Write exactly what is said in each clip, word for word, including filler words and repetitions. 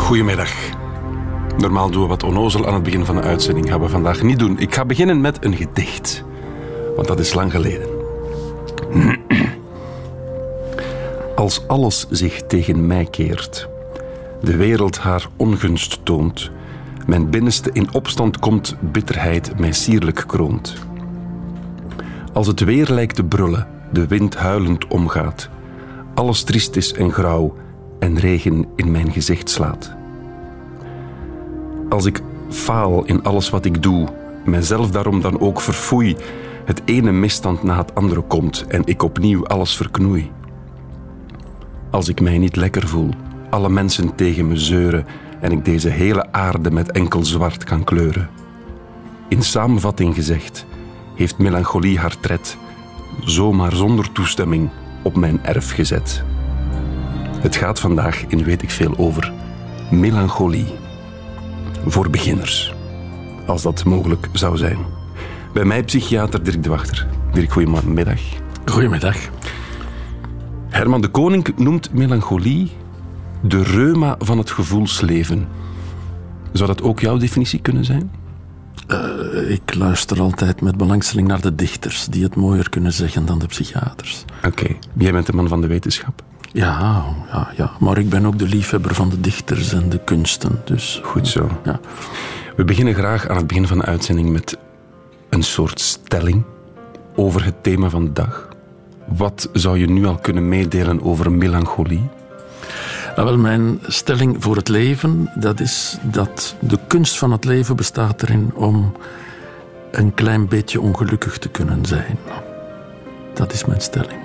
Goedemiddag. Normaal doen we wat onnozel aan het begin van de uitzending. Gaan we vandaag niet doen. Ik ga beginnen met een gedicht. Want dat is lang geleden. Als alles zich tegen mij keert, de wereld haar ongunst toont, mijn binnenste in opstand komt, bitterheid mij sierlijk kroont. Als het weer lijkt te brullen, de wind huilend omgaat, alles triest is en grauw en regen in mijn gezicht slaat. Als ik faal in alles wat ik doe, mijzelf daarom dan ook verfoei, het ene misstand na het andere komt en ik opnieuw alles verknoei. Als ik mij niet lekker voel, alle mensen tegen me zeuren en ik deze hele aarde met enkel zwart kan kleuren. In samenvatting gezegd, heeft melancholie haar tred, zomaar zonder toestemming, op mijn erf gezet. Het gaat vandaag in weet ik veel over melancholie. Voor beginners, als dat mogelijk zou zijn. Bij mij psychiater Dirk de Wachter. Dirk, goedemiddag. Goedemiddag. Herman de Koning noemt melancholie de reuma van het gevoelsleven. Zou dat ook jouw definitie kunnen zijn? Uh, ik luister altijd met belangstelling naar de dichters, die het mooier kunnen zeggen dan de psychiaters. Oké, okay. Jij bent de man van de wetenschap. Ja, ja, ja, maar ik ben ook de liefhebber van de dichters en de kunsten. Dus, goed zo. Ja. We beginnen graag aan het begin van de uitzending met een soort stelling over het thema van de dag. Wat zou je nu al kunnen meedelen over melancholie? Nou wel, mijn stelling voor het leven, dat is dat de kunst van het leven bestaat erin om een klein beetje ongelukkig te kunnen zijn. Dat is mijn stelling.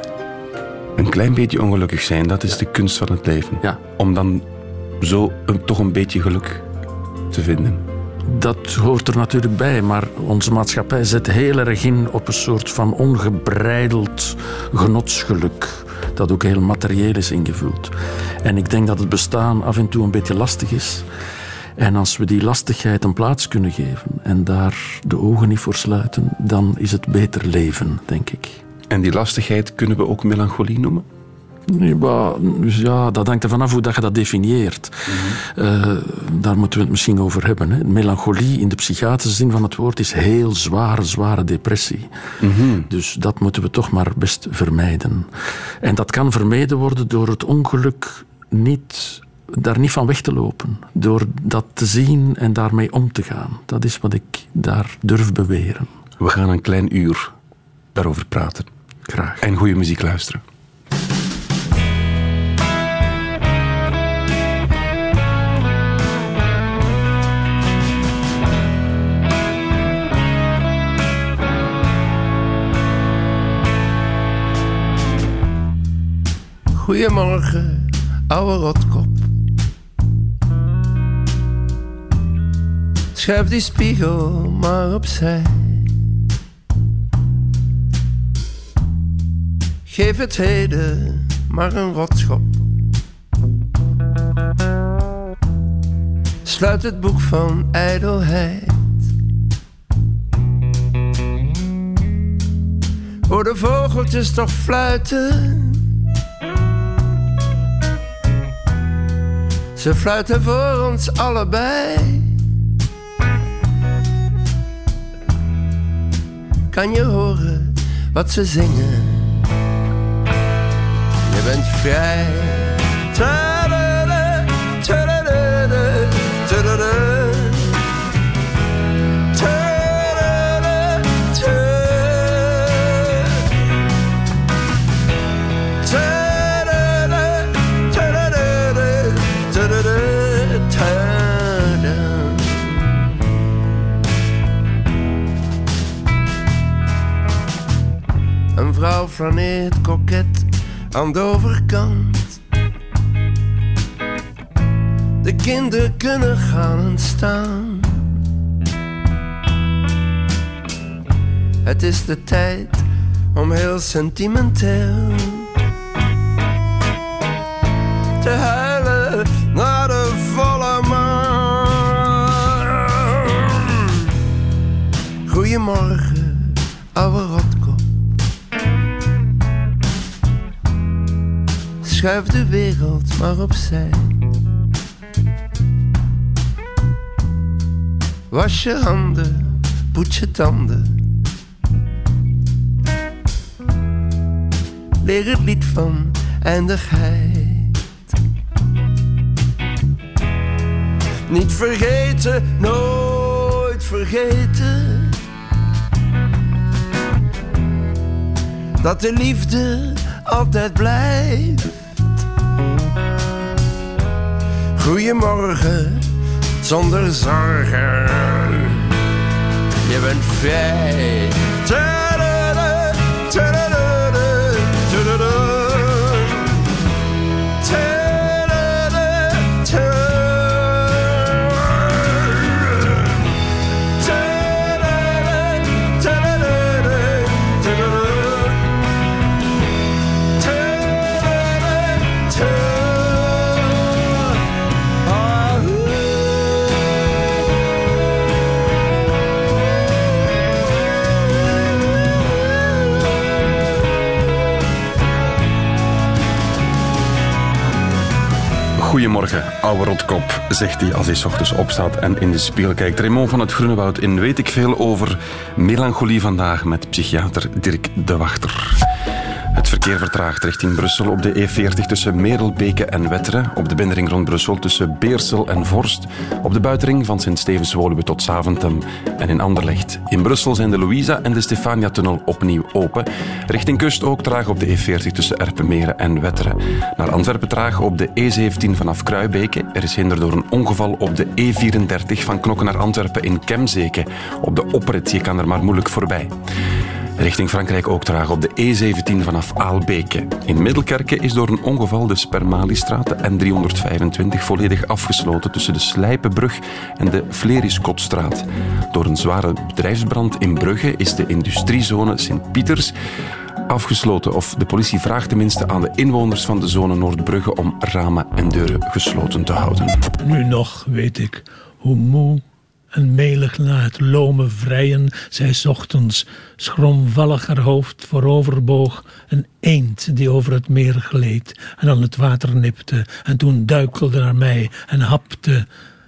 Een klein beetje ongelukkig zijn, dat is ja. de kunst van het leven. Ja. Om dan zo een, toch een beetje geluk te vinden. Dat hoort er natuurlijk bij, maar onze maatschappij zet heel erg in op een soort van ongebreideld genotsgeluk, dat ook heel materieel is ingevuld. En ik denk dat het bestaan af en toe een beetje lastig is. En als we die lastigheid een plaats kunnen geven en daar de ogen niet voor sluiten, dan is het beter leven, denk ik. En die lastigheid kunnen we ook melancholie noemen? Ja, dus ja, dat hangt er vanaf hoe dat je dat definieert. Mm-hmm. Uh, daar moeten we het misschien over hebben. Hè. Melancholie in de psychiatrische zin van het woord is heel zware, zware depressie. Mm-hmm. Dus dat moeten we toch maar best vermijden. En dat kan vermeden worden door het ongeluk niet, daar niet van weg te lopen. Door dat te zien en daarmee om te gaan. Dat is wat ik daar durf beweren. We gaan een klein uur daarover praten. Graag. En goede muziek luisteren. Goedemorgen, ouwe rotkop. Schuif die spiegel maar opzij. Geef het heden maar een rotschop. Sluit het boek van ijdelheid. Hoor de vogeltjes toch fluiten. Ze fluiten voor ons allebei. Kan je horen wat ze zingen? Je bent vrij. Ta-da-da, ta-da-da-da, ta-da-da. Ta-da-da, ta-da-da, ta-da-da, ta-da-da, ta-da. Een vrouw flaneert koket aan de overkant. De kinderen kunnen gaan en staan. Het is de tijd om heel sentimenteel te huilen naar de volle maan. Goedemorgen, ouwe rotkop. Schuif de wereld maar opzij. Was je handen, poets je tanden. Leer het lied van eindigheid. Niet vergeten, nooit vergeten. Dat de liefde altijd blijft. Goeiemorgen, zonder zorgen. Je bent vrij. Ta-da-da, ta-da-da, ta-da-da. Ta-da-da, ta-da-da. Goedemorgen, ouwe rotkop, zegt hij als hij 's ochtends opstaat en in de spiegel kijkt. Raymond van het Groenewoud in Weet ik veel over melancholie vandaag met psychiater Dirk de Wachter. Het verkeer vertraagt richting Brussel op de E veertig tussen Merelbeke en Wetteren, op de binnenring rond Brussel tussen Beersel en Vorst, op de buitenring van Sint-Stevens-Woluwe tot Zaventem en in Anderlecht. In Brussel zijn de Louisa en de Stefania-tunnel opnieuw open. Richting kust ook traag op de E veertig tussen Erpenmeren en Wetteren. Naar Antwerpen traag op de E zeventien vanaf Kruibeke. Er is hinder door een ongeval op de E vierendertig van Knokke naar Antwerpen in Kemzeke. Op de oprit, je kan er maar moeilijk voorbij. Richting Frankrijk ook traag op de E zeventien vanaf Aalbeke. In Middelkerke is door een ongeval de Spermaliestraat, de N driehonderdvijfentwintig, volledig afgesloten tussen de Slijpenbrug en de Vleriskotstraat. Door een zware bedrijfsbrand in Brugge is de industriezone Sint-Pieters afgesloten. Of de politie vraagt tenminste aan de inwoners van de zone Noordbrugge om ramen en deuren gesloten te houden. Nu nog weet ik hoe moe en melig na het lome vrijen zij 's ochtends schroomvallig haar hoofd vooroverboog, een eend die over het meer gleed en aan het water nipte en toen duikelde naar mij en hapte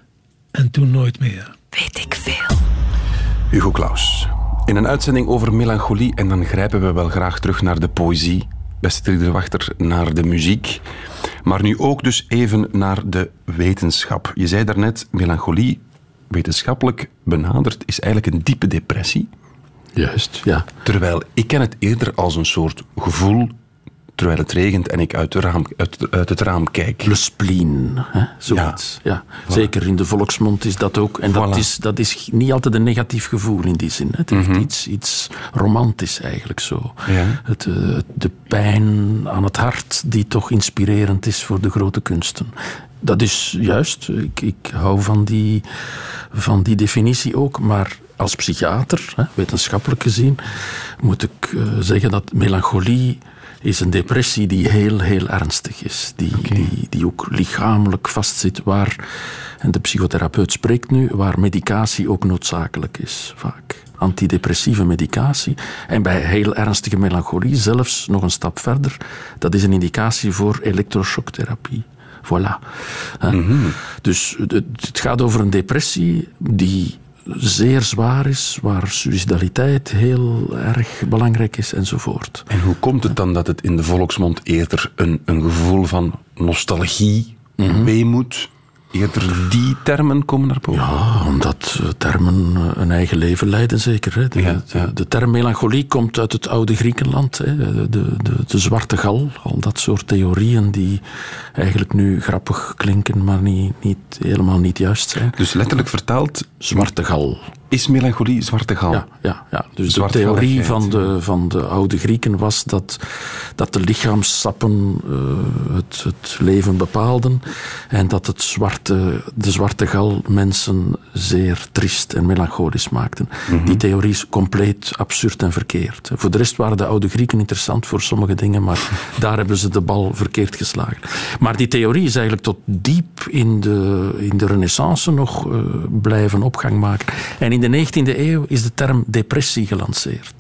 en toen nooit meer. Weet ik veel. Hugo Claus. In een uitzending over melancholie en dan grijpen we wel graag terug naar de poëzie. Beste Dirk de Wachter, naar de muziek. Maar nu ook dus even naar de wetenschap. Je zei daarnet, melancholie, wetenschappelijk benaderd, is eigenlijk een diepe depressie. Juist, ja. Terwijl ik ken het eerder als een soort gevoel terwijl het regent en ik uit, de raam, uit, uit het raam kijk. Le spleen, hè? Zoiets. Ja. Ja. Voilà. Zeker in de volksmond is dat ook. En dat, voilà. is, dat is niet altijd een negatief gevoel in die zin. Het heeft mm-hmm. iets, iets romantisch eigenlijk zo. Ja. Het, uh, de pijn aan het hart die toch inspirerend is voor de grote kunsten. Dat is juist. Ik, ik hou van die, van die definitie ook, maar als psychiater, hè, wetenschappelijk gezien, moet ik uh, zeggen dat melancholie is een depressie die heel, heel ernstig is. Die, okay. die, die ook lichamelijk vastzit, waar, en de psychotherapeut spreekt nu, waar medicatie ook noodzakelijk is, vaak. Antidepressieve medicatie. En bij heel ernstige melancholie zelfs nog een stap verder. Dat is een indicatie voor elektroshocktherapie. Voilà. Mm-hmm. Dus het, het gaat over een depressie die zeer zwaar is, waar suicidaliteit heel erg belangrijk is enzovoort. En hoe komt het dan dat het in de volksmond eerder een, een gevoel van nostalgie, mm-hmm. weemoed, eerder die termen komen naar boven? Ja, omdat termen een eigen leven leiden, zeker. Hè. De, ja, ja. de, de term melancholie komt uit het oude Griekenland. Hè. De, de, de, de zwarte gal, al dat soort theorieën die eigenlijk nu grappig klinken, maar niet, niet, helemaal niet juist zijn. Dus letterlijk vertaald, zwarte gal. Is melancholie zwarte gal? Ja, ja, ja. Dus de theorie van de, van de oude Grieken was dat, dat de lichaamssappen uh, het, het leven bepaalden en dat het zwarte, de zwarte gal mensen zeer triest en melancholisch maakten. Mm-hmm. Die theorie is compleet absurd en verkeerd. Voor de rest waren de oude Grieken interessant voor sommige dingen, maar daar hebben ze de bal verkeerd geslagen. Maar die theorie is eigenlijk tot diep in de, in de Renaissance nog uh, blijven opgang maken. En in de negentiende eeuw is de term depressie gelanceerd.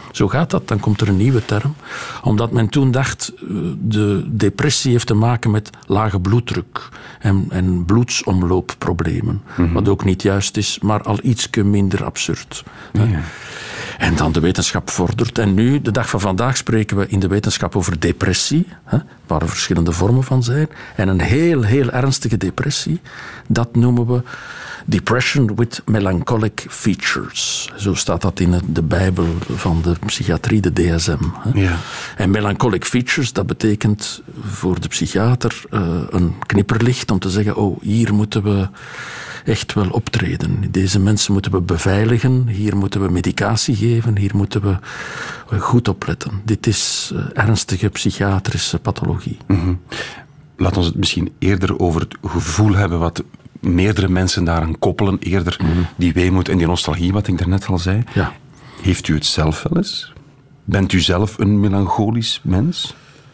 Zo gaat dat, dan komt er een nieuwe term. Omdat men toen dacht, de depressie heeft te maken met lage bloeddruk en, en bloedsomloopproblemen. Mm-hmm. Wat ook niet juist is, maar al ietsje minder absurd. Ja. En dan de wetenschap vordert. En nu, de dag van vandaag, spreken we in de wetenschap over depressie, hè, waar er verschillende vormen van zijn. En een heel, heel ernstige depressie, dat noemen we depression with melancholic features. Zo staat dat in de Bijbel van de psychiatrie, de D S M. Hè. Ja. En melancholic features, dat betekent voor de psychiater uh, een knipperlicht om te zeggen, oh, hier moeten we echt wel optreden. Deze mensen moeten we beveiligen, hier moeten we medicatie geven, hier moeten we goed opletten. Dit is uh, ernstige psychiatrische pathologie. Mm-hmm. Laat ons het misschien eerder over het gevoel hebben wat meerdere mensen daaraan koppelen, eerder mm-hmm. die weemoed en die nostalgie, wat ik daarnet al zei. Ja. Heeft u het zelf wel eens? Bent u zelf een melancholisch mens?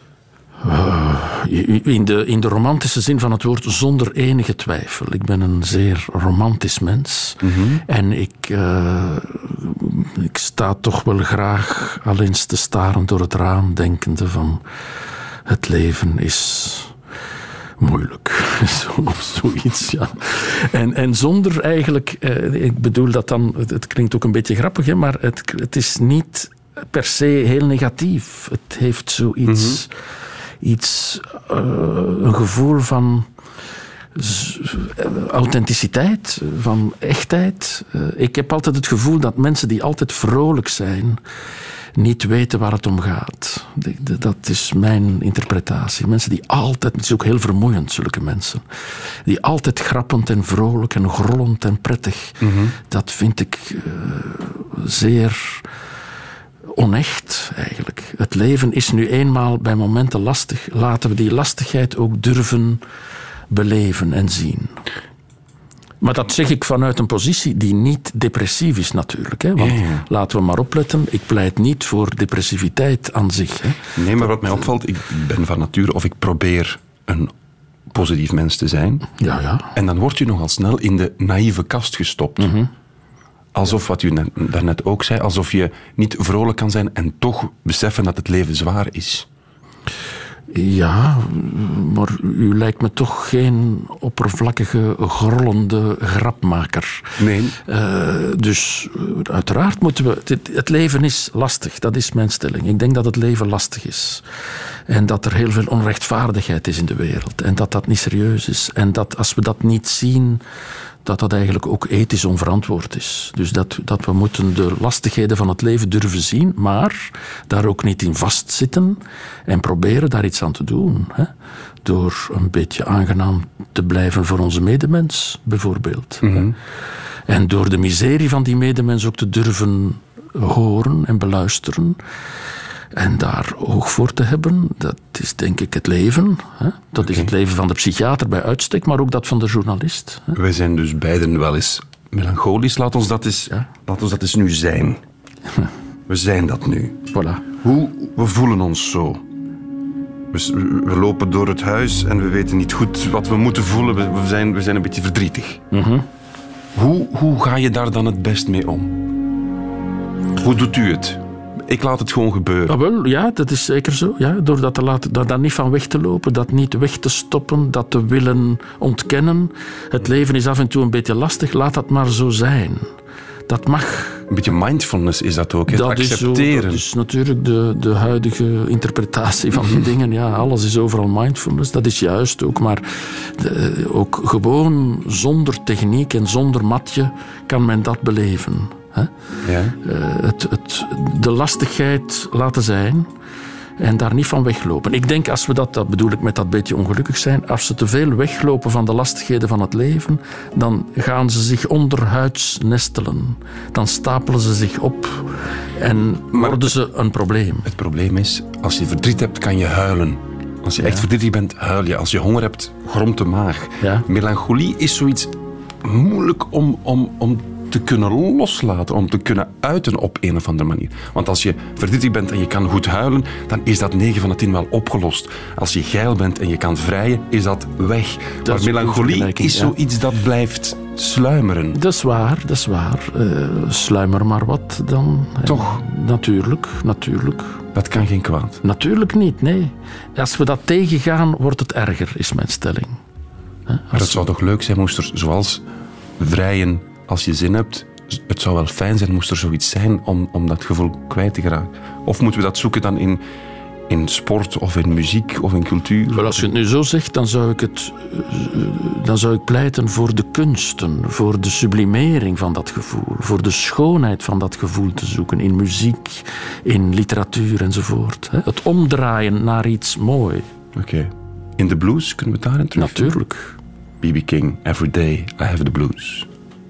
Uh, in, de, in de romantische zin van het woord, zonder enige twijfel. Ik ben een zeer romantisch mens. Mm-hmm. En ik, uh, ik sta toch wel graag al eens te staren door het raam, denkende van het leven is moeilijk. Zo, of zoiets, ja. En, en zonder eigenlijk, uh, ik bedoel dat dan, het, het klinkt ook een beetje grappig, hè, maar het, het is niet per se heel negatief. Het heeft zoiets... Mm-hmm. Iets, uh, een gevoel van z- authenticiteit, van echtheid. Uh, ik heb altijd het gevoel dat mensen die altijd vrolijk zijn, niet weten waar het om gaat. De, de, dat is mijn interpretatie. Mensen die altijd, het is ook heel vermoeiend, zulke mensen, die altijd grappend en vrolijk en grollend en prettig, mm-hmm. dat vind ik uh, zeer onecht, eigenlijk. Het leven is nu eenmaal bij momenten lastig. Laten we die lastigheid ook durven beleven en zien. Maar dat zeg ik vanuit een positie die niet depressief is, natuurlijk. Hè? Want ja, ja. laten we maar opletten, ik pleit niet voor depressiviteit aan zich. Hè? Nee, maar wat mij opvalt, ik ben van nature, of ik probeer een positief mens te zijn. Ja, ja. En dan word je nogal snel in de naïeve kast gestopt. Mm-hmm. Alsof, wat u net, daarnet ook zei, alsof je niet vrolijk kan zijn en toch beseffen dat het leven zwaar is. Ja, maar u lijkt me toch geen oppervlakkige, grollende grapmaker. Nee. Uh, dus uiteraard moeten we... Het, het leven is lastig, dat is mijn stelling. Ik denk dat het leven lastig is. En dat er heel veel onrechtvaardigheid is in de wereld. En dat dat niet serieus is. En dat als we dat niet zien, dat dat eigenlijk ook ethisch onverantwoord is. Dus dat, dat we moeten de lastigheden van het leven durven zien, maar daar ook niet in vastzitten en proberen daar iets aan te doen. Hè? Door een beetje aangenaam te blijven voor onze medemens, bijvoorbeeld. Mm-hmm. En door de miserie van die medemens ook te durven horen en beluisteren. En daar oog voor te hebben, dat is denk ik het leven. Hè? Dat okay. is het leven van de psychiater bij uitstek, maar ook dat van de journalist. Hè? Wij zijn dus beiden wel eens melancholisch. Laat ons dat eens, ja? laat ons dat eens nu zijn. We zijn dat nu. Voilà. Hoe, we voelen ons zo. We, we lopen door het huis en we weten niet goed wat we moeten voelen. We, we, zijn, we zijn een beetje verdrietig. Mm-hmm. Hoe, hoe ga je daar dan het best mee om? Hoe doet u het? Ik laat het gewoon gebeuren. Ah, wel, ja, dat is zeker zo. Ja, door dat, te laten, dat daar niet van weg te lopen, dat niet weg te stoppen, dat te willen ontkennen. Het leven is af en toe een beetje lastig, laat dat maar zo zijn. Dat mag. Een beetje mindfulness is dat ook, het dat accepteren. Is zo, dat is natuurlijk de, de huidige interpretatie van die dingen. Ja, alles is overal mindfulness, dat is juist ook. Maar de, ook gewoon zonder techniek en zonder matje kan men dat beleven. Hè? Ja. Uh, het, het, de lastigheid laten zijn en daar niet van weglopen. Ik denk, als we dat, dat bedoel ik met dat beetje ongelukkig zijn, als ze te veel weglopen van de lastigheden van het leven, dan gaan ze zich onderhuids nestelen. Dan stapelen ze zich op en maar worden ze een probleem. Het probleem is, als je verdriet hebt, kan je huilen. Als je ja. echt verdrietig bent, huil je. Als je honger hebt, gromt de maag. Ja. Melancholie is zoiets moeilijk om... om, om te kunnen loslaten, om te kunnen uiten op een of andere manier. Want als je verdrietig bent en je kan goed huilen, dan is dat negen van de tien wel opgelost. Als je geil bent en je kan vrijen, is dat weg. Dat maar is melancholie is ja. zoiets dat blijft sluimeren. Dat is waar, dat is waar. Uh, sluimer maar wat dan. Toch? Uh, natuurlijk, natuurlijk. Dat kan geen kwaad. Natuurlijk niet, nee. Als we dat tegengaan, wordt het erger, is mijn stelling. Huh? Maar het zou toch leuk zijn, moest er zoals vrijen, als je zin hebt, het zou wel fijn zijn, moest er zoiets zijn om, om dat gevoel kwijt te geraken. Of moeten we dat zoeken dan in, in sport of in muziek of in cultuur? Wel, als je het nu zo zegt, dan zou ik, het, dan zou ik pleiten voor de kunsten, voor de sublimering van dat gevoel, voor de schoonheid van dat gevoel te zoeken in muziek, in literatuur enzovoort. Het omdraaien naar iets moois. Oké. Okay. In de blues, kunnen we het daarin terug? Natuurlijk. B B King, Every Day I Have the Blues.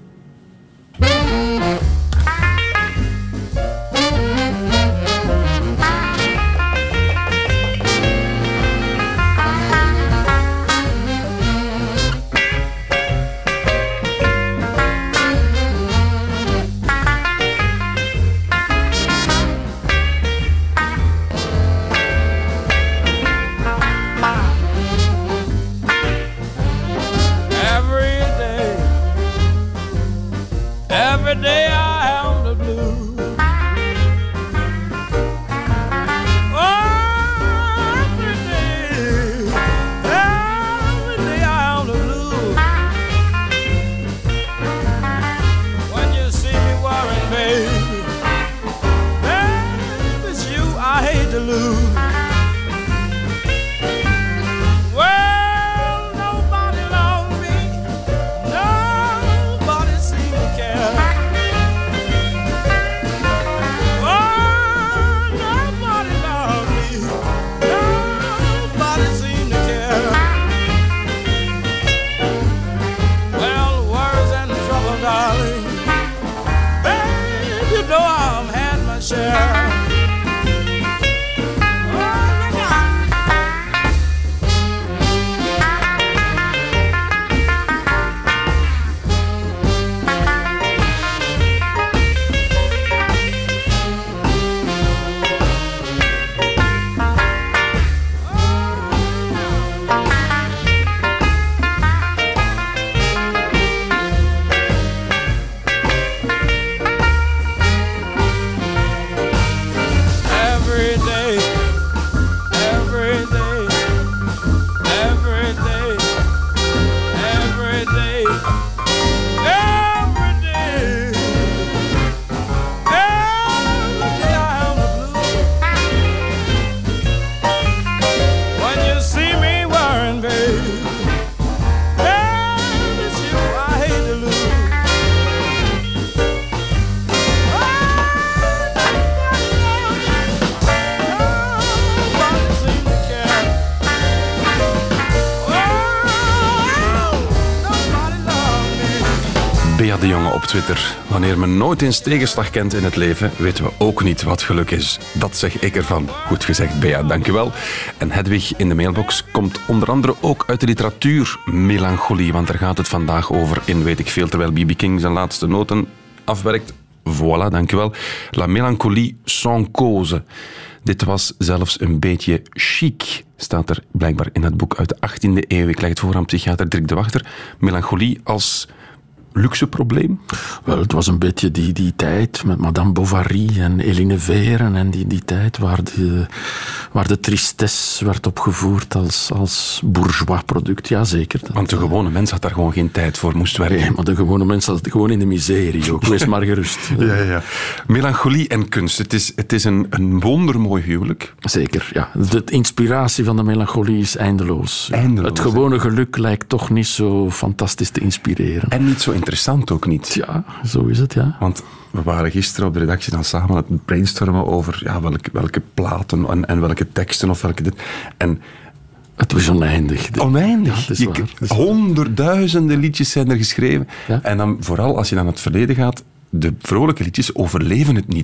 Bea de Jonge op Twitter. Wanneer men nooit eens tegenslag kent in het leven, weten we ook niet wat geluk is. Dat zeg ik ervan. Goed gezegd, Bea, dankjewel. En Hedwig in de mailbox komt onder andere ook uit de literatuur melancholie, want daar gaat het vandaag over in Weet ik veel, terwijl B B King zijn laatste noten afwerkt. Voilà, dankjewel. La mélancolie sans cause. Dit was zelfs een beetje chic, staat er blijkbaar in het boek uit de achttiende eeuw. Ik leg het voor aan psychiater Dirk de Wachter. Melancholie als luxe probleem? Wel, het was een beetje die, die tijd met Madame Bovary en Eline Veren en die, die tijd waar de, waar de tristesse werd opgevoerd als, als bourgeois product. Ja, zeker. Dat, Want de gewone mens had daar gewoon geen tijd voor, moest werken. Nee, maar de gewone mens zat gewoon in de miserie ook. Wees maar gerust. Ja, ja, ja. Melancholie en kunst. Het is, het is een, een wondermooi huwelijk. Zeker, ja. De inspiratie van de melancholie is eindeloos. eindeloos het gewone geluk lijkt toch niet zo fantastisch te inspireren. En niet zo interessant ook niet. Ja, zo is het, ja. Want we waren gisteren op de redactie dan samen aan het brainstormen over ja, welke, welke platen en, en welke teksten of welke dit. En het was oneindig. Oneindig. Ja, is waar, is honderdduizenden liedjes zijn er geschreven. Ja? En dan vooral als je naar het verleden gaat, de vrolijke liedjes overleven het niet.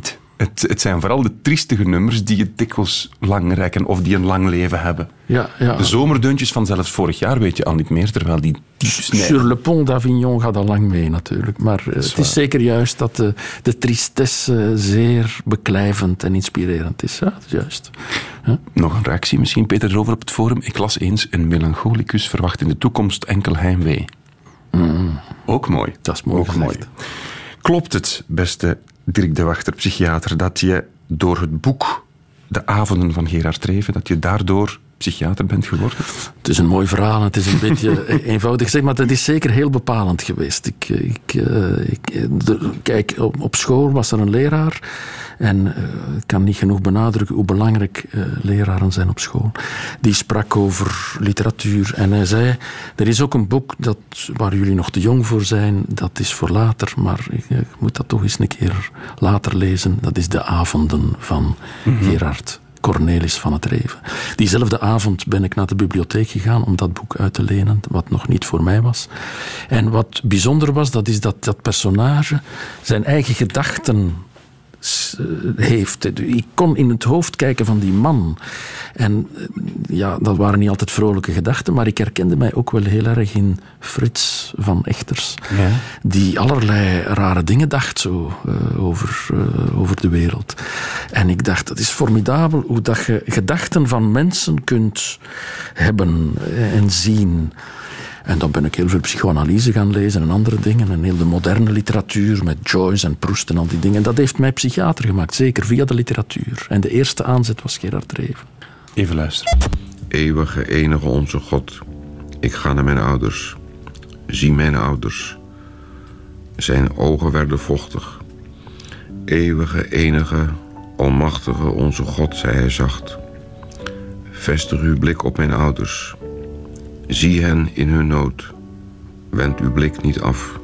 Het, het zijn vooral de triestige nummers die het dikwijls lang rekken of die een lang leven hebben. Ja, ja. De zomerdeuntjes van zelfs vorig jaar weet je al niet meer, terwijl die... Sur le pont d'Avignon gaat al lang mee natuurlijk. Maar uh, het is zeker juist dat de, de tristesse zeer beklijvend en inspirerend is. Ja, dat is juist. Ja. Nog een reactie misschien, Peter, erover op het forum. Ik las eens, een melancholicus verwacht in de toekomst enkel heimwee. Mm. Ook mooi. Dat is mooi Ook gezegd. mooi. Klopt het, beste Dirk de Wachter, psychiater, dat je door het boek De Avonden van Gerard Reven, dat je daardoor psychiater bent geworden? Het is een mooi verhaal, het is een beetje eenvoudig gezegd, maar het is zeker heel bepalend geweest. Ik, ik, ik, de, kijk, op, op school was er een leraar en uh, ik kan niet genoeg benadrukken hoe belangrijk uh, leraren zijn op school. Die sprak over literatuur en hij zei, er is ook een boek dat, waar jullie nog te jong voor zijn, dat is voor later, maar ik, ik moet dat toch eens een keer later lezen. Dat is De Avonden van mm-hmm. Gerard Cornelis van het Reven. Diezelfde avond ben ik naar de bibliotheek gegaan om dat boek uit te lenen, wat nog niet voor mij was. En wat bijzonder was, dat is dat dat personage zijn eigen gedachten heeft. Ik kon in het hoofd kijken van die man. En ja, dat waren niet altijd vrolijke gedachten, maar ik herkende mij ook wel heel erg in Frits van Echters, ja. Die allerlei rare dingen dacht zo uh, over, uh, over de wereld. En ik dacht, dat is formidabel hoe dat je gedachten van mensen kunt hebben en zien. En dan ben ik heel veel psychoanalyse gaan lezen en andere dingen. En heel de moderne literatuur met Joyce en Proust en al die dingen. En dat heeft mij psychiater gemaakt, zeker via de literatuur. En de eerste aanzet was Gerard Reven. Even luisteren. Eeuwige, enige onze God. Ik ga naar mijn ouders. Zie mijn ouders. Zijn ogen werden vochtig. Eeuwige, enige, almachtige onze God, zei hij zacht. Vestig uw blik op mijn ouders. Zie hen in hun nood. Wend uw blik niet af.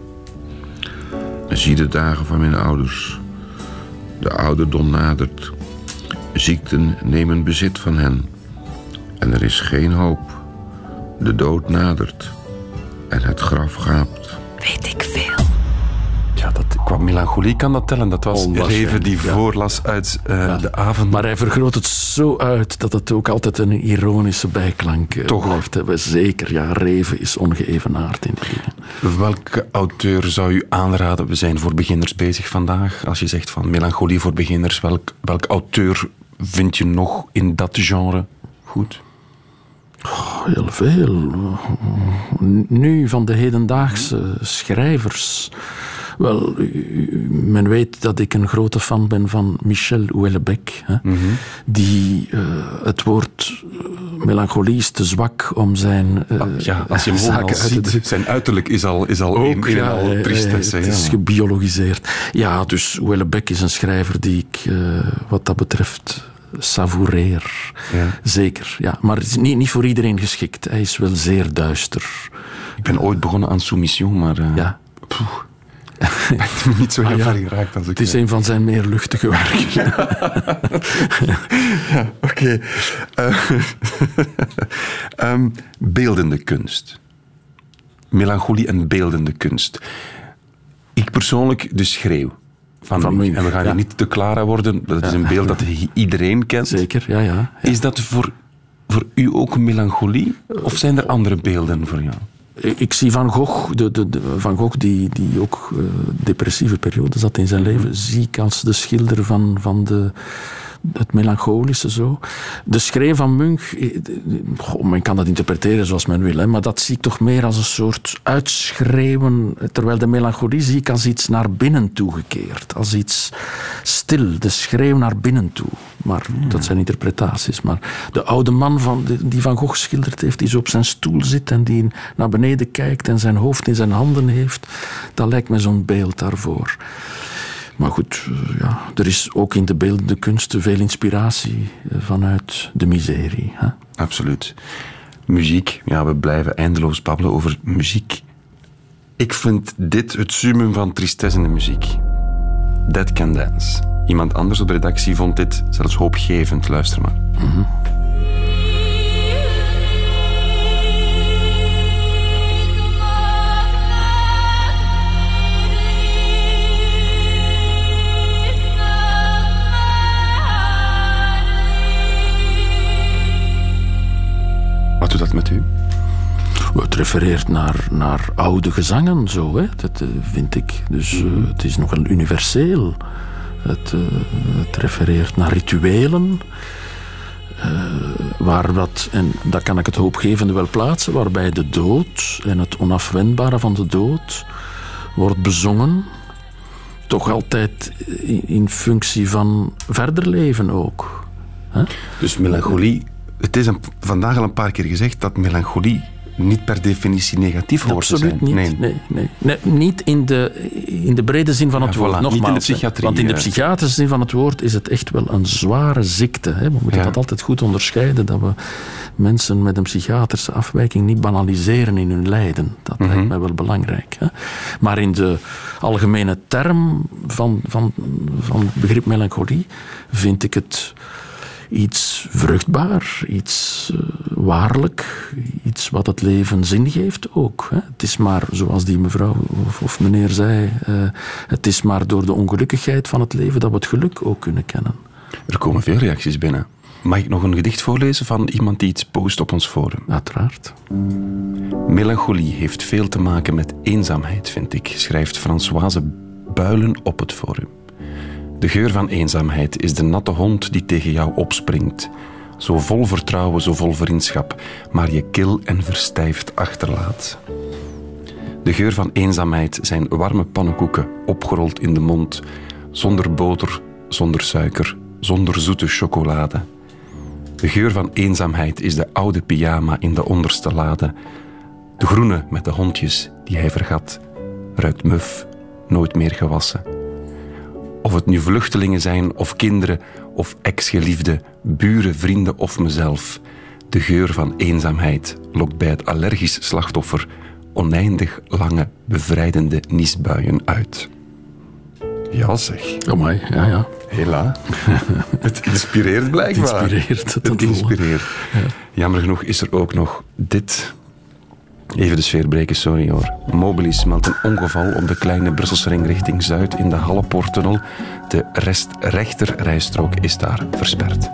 Zie de dagen van mijn ouders. De ouderdom nadert. Ziekten nemen bezit van hen. En er is geen hoop. De dood nadert. En het graf gaapt. Weet ik veel. Ja, dat, qua melancholie kan dat tellen. Dat was Reven die ja. voorlas uit uh, ja. de avond. Maar hij vergroot het zo uit dat het ook altijd een ironische bijklank uh, blijft hebben. Zeker, ja, Reven is ongeëvenaard in die dingen. Welke auteur zou u aanraden? We zijn voor beginners bezig vandaag. Als je zegt van melancholie voor beginners, welk, welk auteur vind je nog in dat genre goed? Oh, heel veel. Nu van de hedendaagse schrijvers. Wel, men weet dat ik een grote fan ben van Michel Houellebecq. Hè, mm-hmm. Die uh, het woord melancholie is te zwak om zijn uh, ah, ja, als je hem zaken ziet, te... zijn uiterlijk is al, is al ook, een, ja, een al tristesse. Het is ja. gebiologiseerd. Ja, dus Houellebecq is een schrijver die ik uh, wat dat betreft savoureer. Ja. Zeker, ja. Maar het is niet, niet voor iedereen geschikt. Hij is wel zeer duister. Ik ben ooit begonnen aan Soumission, maar... Uh, ja. Ik ben niet zo heel ah, ja. ver geraakt als ik... Het is een van zijn meer luchtige werken. Ja, ja oké. Okay. Uh, um, beeldende kunst. Melancholie en beeldende kunst. Ik persoonlijk de schreeuw. Van, van en we gaan ja. niet te Clara worden. Dat is ja. een beeld dat iedereen kent. Zeker, ja, ja. ja. Is dat voor, voor u ook melancholie? Of zijn er andere beelden voor jou? Ik zie Van Gogh, de, de, de, Van Gogh die, die ook uh, depressieve periodes had in zijn leven, zie ik als de schilder van, van de, het melancholische zo. De schreeuw van Munch, goh, men kan dat interpreteren zoals men wil, hè, maar dat zie ik toch meer als een soort uitschreeuwen, terwijl de melancholie zie ik als iets naar binnen toegekeerd, als iets stil, de schreeuw naar binnen toe. Maar ja. dat zijn interpretaties. Maar de oude man van, die Van Gogh geschilderd heeft, die zo op zijn stoel zit en die naar beneden kijkt en zijn hoofd in zijn handen heeft, dat lijkt me zo'n beeld daarvoor. Maar goed, ja, er is ook in de beeldende kunsten veel inspiratie vanuit de miserie. Hè? Absoluut. Muziek, ja, we blijven eindeloos babbelen over muziek. Ik vind dit het summum van tristesse in de muziek. Dead Can Dance. Iemand anders op de redactie vond dit zelfs hoopgevend. Luister maar. Mm-hmm. refereert naar, naar oude gezangen, zo, hè? Dat uh, vind ik. Dus uh, het is nogal universeel. Het, uh, het refereert naar rituelen. Uh, waar dat, en dat kan ik het hoopgevende wel plaatsen, waarbij de dood en het onafwendbare van de dood wordt bezongen. Toch altijd in, in functie van verder leven ook. Huh? Dus melancholie, het is een, vandaag al een paar keer gezegd dat melancholie niet per definitie negatief hoort te zijn. Absoluut niet. Nee. Nee, nee. Nee, niet in de, in de brede zin van het ja, woord. Voilà, Nogmaals, niet in de psychiatrie. Want in de ja. psychiatrische zin van het woord is het echt wel een zware ziekte. Hè. We moeten ja. dat altijd goed onderscheiden, dat we mensen met een psychiatrische afwijking niet banaliseren in hun lijden. Dat mm-hmm. lijkt mij wel belangrijk. Hè. Maar in de algemene term van, van, van het begrip melancholie vind ik het iets vruchtbaar, iets uh, waarlijk, iets wat het leven zin geeft ook. Hè. Het is maar, zoals die mevrouw of, of meneer zei, uh, het is maar door de ongelukkigheid van het leven dat we het geluk ook kunnen kennen. Er komen veel reacties binnen. Mag ik nog een gedicht voorlezen van iemand die iets post op ons forum? Uiteraard. Melancholie heeft veel te maken met eenzaamheid, vind ik, schrijft Françoise Builen op het forum. De geur van eenzaamheid is de natte hond die tegen jou opspringt. Zo vol vertrouwen, zo vol vriendschap, maar je kil en verstijfd achterlaat. De geur van eenzaamheid zijn warme pannenkoeken, opgerold in de mond, zonder boter, zonder suiker, zonder zoete chocolade. De geur van eenzaamheid is de oude pyjama in de onderste lade. De groene met de hondjes die hij vergat, ruikt muf, nooit meer gewassen. Of het nu vluchtelingen zijn, of kinderen, of ex-geliefden, buren, vrienden of mezelf. De geur van eenzaamheid lokt bij het allergisch slachtoffer oneindig lange, bevrijdende niesbuien uit. Ja, zeg. Amai, ja, ja. Hela. Het inspireert blijkbaar. Het inspireert. Het, het inspireert. Ja. Jammer genoeg is er ook nog dit. Even de sfeer breken, sorry hoor. Mobilis meldt een ongeval op de kleine Brusselse ring richting Zuid in de Hallepoorttunnel. De rest rechterrijstrook is daar versperd.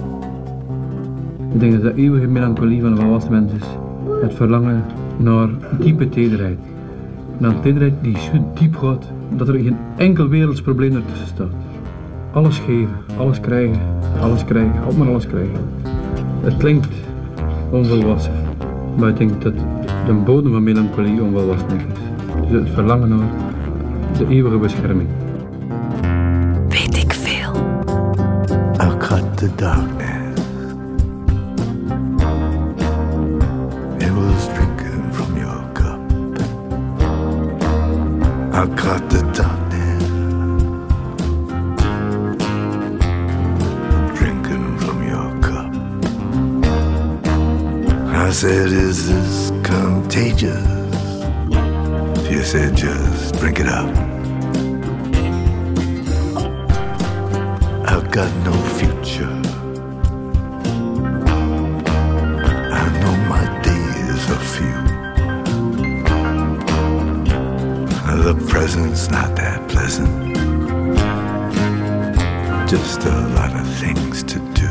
Ik denk dat de eeuwige melancholie van een volwassen mens is. Het verlangen naar diepe tederheid. Naar een tederheid die zo diep gaat dat er geen enkel werelds probleem ertussen staat. Alles geven, alles krijgen, alles krijgen, altijd maar alles krijgen. Het klinkt onvolwassen, maar ik denk dat de bodem van melancholie onvolwassenheid is. Dus het verlangen naar de eeuwige bescherming. Weet ik veel. I'll cut the darkness. It was drinking from your cup. I'll cut the darkness. Drinking from your cup. I said, is this contagious? You said, just drink it up. I've got no future. I know my days are few. The present's not that pleasant. Just a lot of things to do.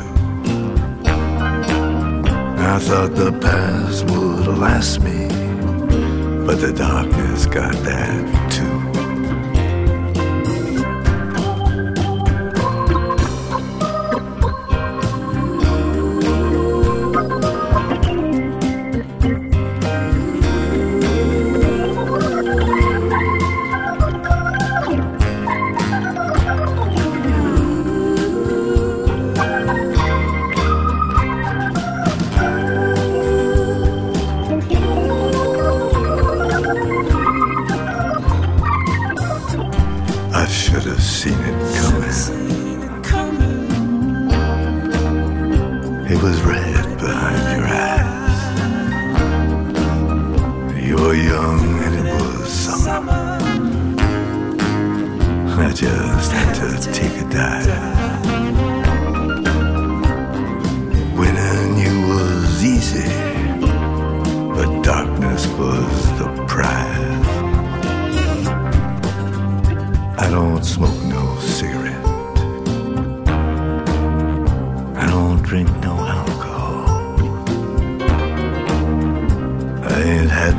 I thought the past would last me, but the darkness got that too.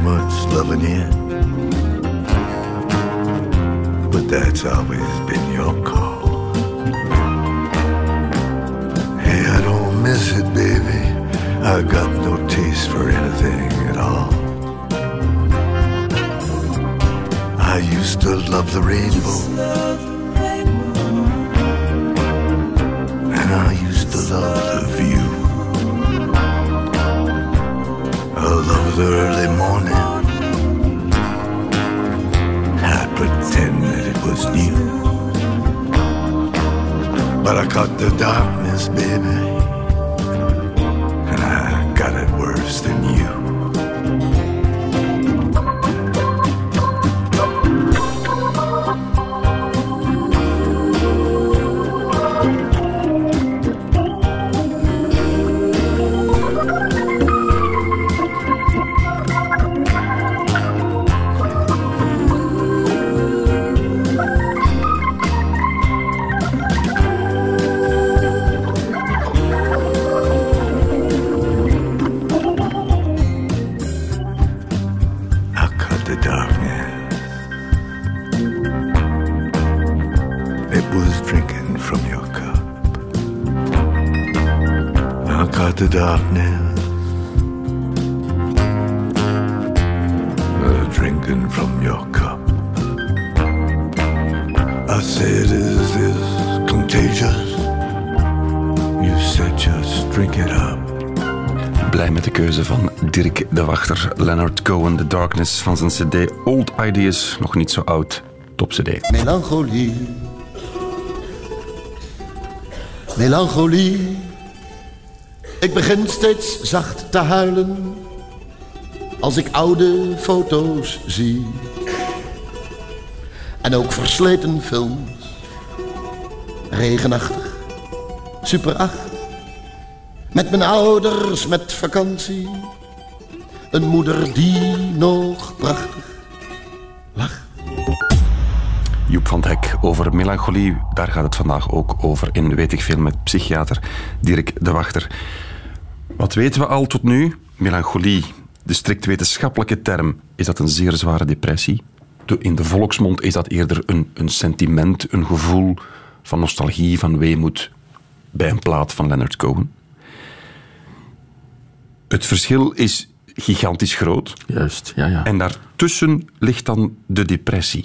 much loving yet, but that's always been your call. Hey, I don't miss it, baby. I got no taste for anything at all. I used to love the rainbow, and I used to love the view. I love the early morning. I'd pretend that it was new, but I caught the darkness, baby, and I got it worse than you. The darkness, uh, drinking from your cup. I said, is this contagious? You said, just drink it up. Blij met de keuze van Dirk de Wachter. Leonard Cohen, The Darkness van zijn cd Old Ideas, nog niet zo oud, top cd. Melancholie, melancholie. Ik begin steeds zacht te huilen als ik oude foto's zie. En ook versleten films. Regenachtig, super acht. Met mijn ouders met vakantie. Een moeder die nog prachtig lacht. Joep van het Hek over melancholie. Daar gaat het vandaag ook over in Weet ik Veel met psychiater Dirk de Wachter. Wat weten we al tot nu? Melancholie, de strikt wetenschappelijke term, is dat een zeer zware depressie? De, in de volksmond is dat eerder een, een sentiment, een gevoel van nostalgie, van weemoed bij een plaat van Leonard Cohen. Het verschil is gigantisch groot. Juist, ja, ja. En daartussen ligt dan de depressie.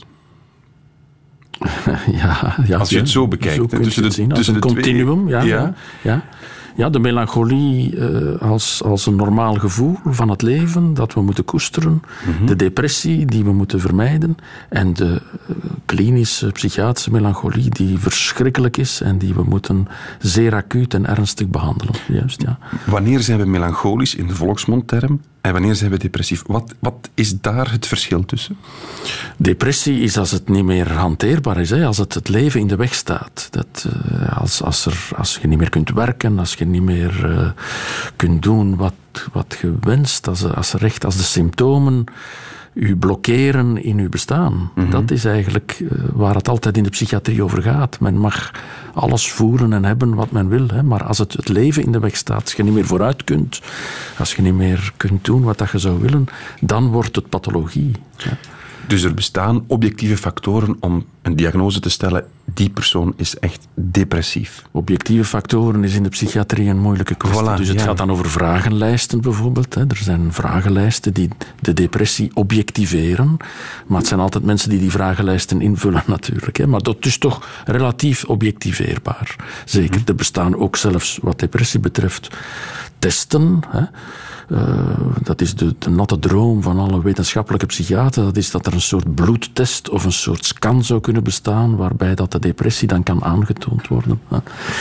ja, ja, als je het zo bekijkt. Zo kun je tussen het de, zien, als tussen een de continuum. twee, Ja, ja. Ja, ja. Ja, de melancholie uh, als, als een normaal gevoel van het leven dat we moeten koesteren. Mm-hmm. De depressie die we moeten vermijden. En de uh, klinische, psychiatrische melancholie die verschrikkelijk is en die we moeten zeer acuut en ernstig behandelen. Juist, ja. Wanneer zijn we melancholisch in de volksmondterm en wanneer zijn we depressief? Wat, wat is daar het verschil tussen? Depressie is als het niet meer hanteerbaar is, hè, als het het leven in de weg staat. Dat, uh, als, als, er, als je niet meer kunt werken, als je niet meer uh, kunt doen wat, wat je wenst, als, als, er echt, als de symptomen u blokkeren in uw bestaan. Mm-hmm. Dat is eigenlijk uh, waar het altijd in de psychiatrie over gaat. Men mag alles voeren en hebben wat men wil, hè, maar als het het leven in de weg staat, als je niet meer vooruit kunt, als je niet meer kunt doen wat dat je zou willen, dan wordt het pathologie. Ja. Dus er bestaan objectieve factoren om een diagnose te stellen, die persoon is echt depressief. Objectieve factoren is in de psychiatrie een moeilijke kwestie. Voilà, dus het ja. gaat dan over vragenlijsten bijvoorbeeld. Hè. Er zijn vragenlijsten die de depressie objectiveren. Maar het zijn altijd mensen die die vragenlijsten invullen natuurlijk. Hè. Maar dat is toch relatief objectiveerbaar. Zeker, mm-hmm. Er bestaan ook zelfs wat depressie betreft testen. Hè. Uh, dat is de, de natte droom van alle wetenschappelijke psychiaters. Dat is dat er een soort bloedtest of een soort scan zou kunnen bestaan waarbij dat de depressie dan kan aangetoond worden. Uh,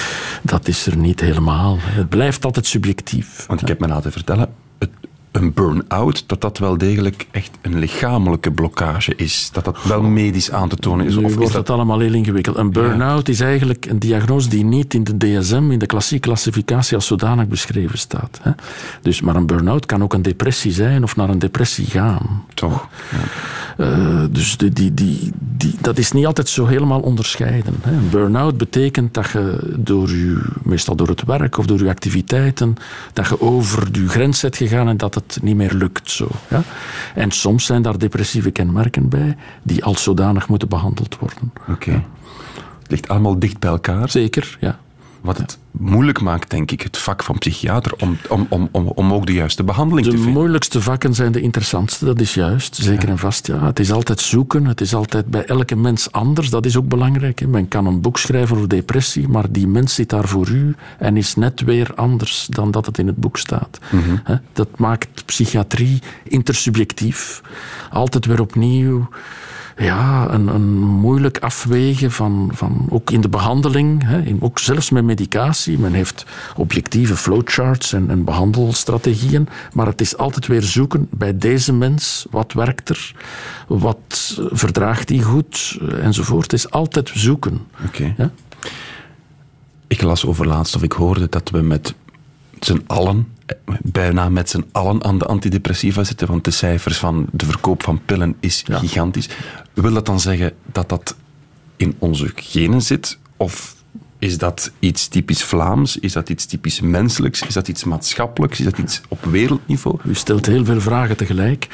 dat is er niet helemaal. Het blijft altijd subjectief. Want ik heb me laten vertellen, het, een burn-out, dat dat wel degelijk echt een lichamelijke blokkage is. Dat dat wel medisch aan te tonen is. Nu of wordt is dat... het allemaal heel ingewikkeld. Een burn-out ja. is eigenlijk een diagnose die niet in de D S M, in de klassieke klassificatie als zodanig beschreven staat. Hè. Dus, maar een burn-out kan ook een depressie zijn of naar een depressie gaan. Toch. Ja. Uh, dus die, die, die, die, dat is niet altijd zo helemaal onderscheiden. Hè. Een burn-out betekent dat je door je, meestal door het werk of door je activiteiten, dat je over je grens bent gegaan en dat het niet meer lukt. Zo, ja. En soms zijn daar depressieve kenmerken bij die als zodanig moeten behandeld worden. Oké. Okay. Ja. Het ligt allemaal dicht bij elkaar. Zeker, ja. Wat het moeilijk maakt, denk ik, het vak van psychiater, om, om, om, om, om ook de juiste behandeling de te vinden. De moeilijkste vakken zijn de interessantste, dat is juist. Zeker ja. en vast, ja. Het is altijd zoeken, het is altijd bij elke mens anders, dat is ook belangrijk. Hè. Men kan een boek schrijven over depressie, maar die mens zit daar voor u en is net weer anders dan dat het in het boek staat. Mm-hmm. Hè. Dat maakt psychiatrie intersubjectief. Altijd weer opnieuw... Ja, een, een moeilijk afwegen van, van ook in de behandeling, hè, in, ook zelfs met medicatie. Men heeft objectieve flowcharts en, en behandelstrategieën, maar het is altijd weer zoeken bij deze mens, wat werkt er, wat verdraagt hij goed, enzovoort. Het is altijd zoeken. Oké. Okay. Ja? Ik las overlaatst, of ik hoorde dat we met z'n allen, bijna met z'n allen aan de antidepressiva zitten, want de cijfers van de verkoop van pillen is ja. gigantisch. Wil dat dan zeggen dat dat in onze genen zit? Of is dat iets typisch Vlaams? Is dat iets typisch menselijks? Is dat iets maatschappelijks? Is dat iets op wereldniveau? U stelt heel veel vragen tegelijk.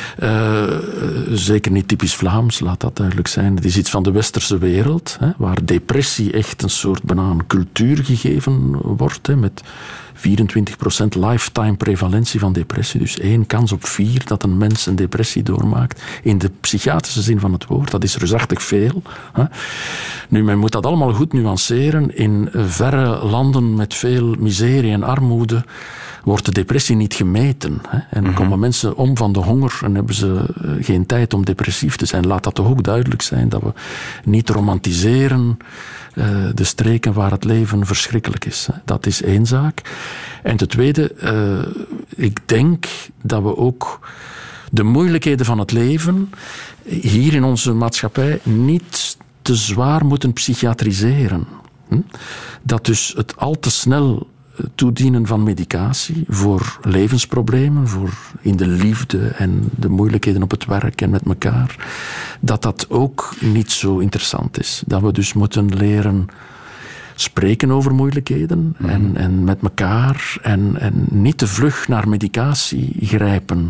Ja. Uh, zeker niet typisch Vlaams, laat dat duidelijk zijn. Het is iets van de westerse wereld, hè, waar depressie echt een soort bijna een cultuur gegeven wordt, hè, met vierentwintig procent lifetime prevalentie van depressie. Dus één kans op vier dat een mens een depressie doormaakt. In de psychiatrische zin van het woord. Dat is reusachtig veel. Hè. Nu, men moet dat allemaal goed nuanceren. In verre landen met veel miserie en armoede wordt de depressie niet gemeten. Hè. En mm-hmm. komen mensen om van de honger en hebben ze geen tijd om depressief te zijn. Laat dat toch ook duidelijk zijn dat we niet romantiseren uh, de streken waar het leven verschrikkelijk is. Hè. Dat is één zaak. En ten tweede, uh, ik denk dat we ook de moeilijkheden van het leven hier in onze maatschappij niet te zwaar moeten psychiatriseren. Hm? Dat dus het al te snel toedienen van medicatie voor levensproblemen, voor in de liefde en de moeilijkheden op het werk en met elkaar, dat dat ook niet zo interessant is. Dat we dus moeten leren spreken over moeilijkheden mm-hmm. en, en met elkaar en, en niet te vlug naar medicatie grijpen.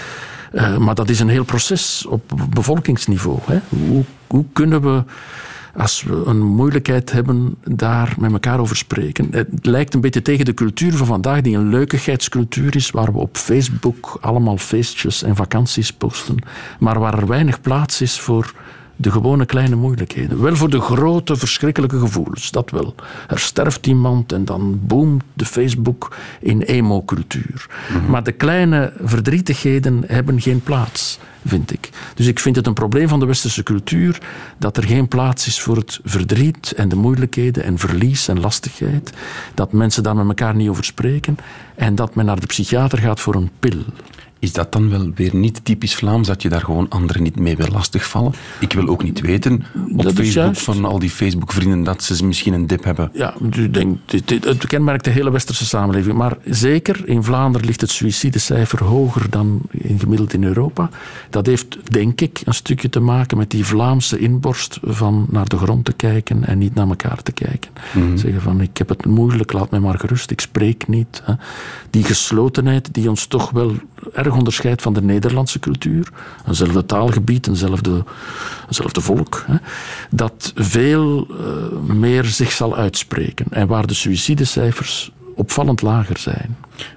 Uh, maar dat is een heel proces op bevolkingsniveau. Hè. Hoe, hoe kunnen we, als we een moeilijkheid hebben, daar met elkaar over spreken? Het lijkt een beetje tegen de cultuur van vandaag, die een leukigheidscultuur is, waar we op Facebook allemaal feestjes en vakanties posten, maar waar er weinig plaats is voor de gewone kleine moeilijkheden. Wel voor de grote, verschrikkelijke gevoelens, dat wel. Er sterft iemand en dan boomt de Facebook in emo-cultuur. Mm-hmm. Maar de kleine verdrietigheden hebben geen plaats, vind ik. Dus ik vind het een probleem van de westerse cultuur dat er geen plaats is voor het verdriet en de moeilijkheden en verlies en lastigheid. Dat mensen daar met elkaar niet over spreken en dat men naar de psychiater gaat voor een pil. Is dat dan wel weer niet typisch Vlaams, dat je daar gewoon anderen niet mee wil lastigvallen? Ik wil ook niet weten op dat Facebook van al die Facebook-vrienden dat ze misschien een dip hebben. Ja, ik denk, het kenmerkt de hele westerse samenleving. Maar zeker in Vlaanderen ligt het suïcidecijfer hoger dan in gemiddeld in Europa. Dat heeft, denk ik, een stukje te maken met die Vlaamse inborst van naar de grond te kijken en niet naar elkaar te kijken. Mm-hmm. Zeggen van, ik heb het moeilijk, laat mij maar gerust, ik spreek niet. Hè. Die geslotenheid die ons toch wel erg onderscheidt van de Nederlandse cultuur, eenzelfde taalgebied, eenzelfde, eenzelfde volk, hè, dat veel uh, meer zich zal uitspreken en waar de suïcidecijfers opvallend lager zijn.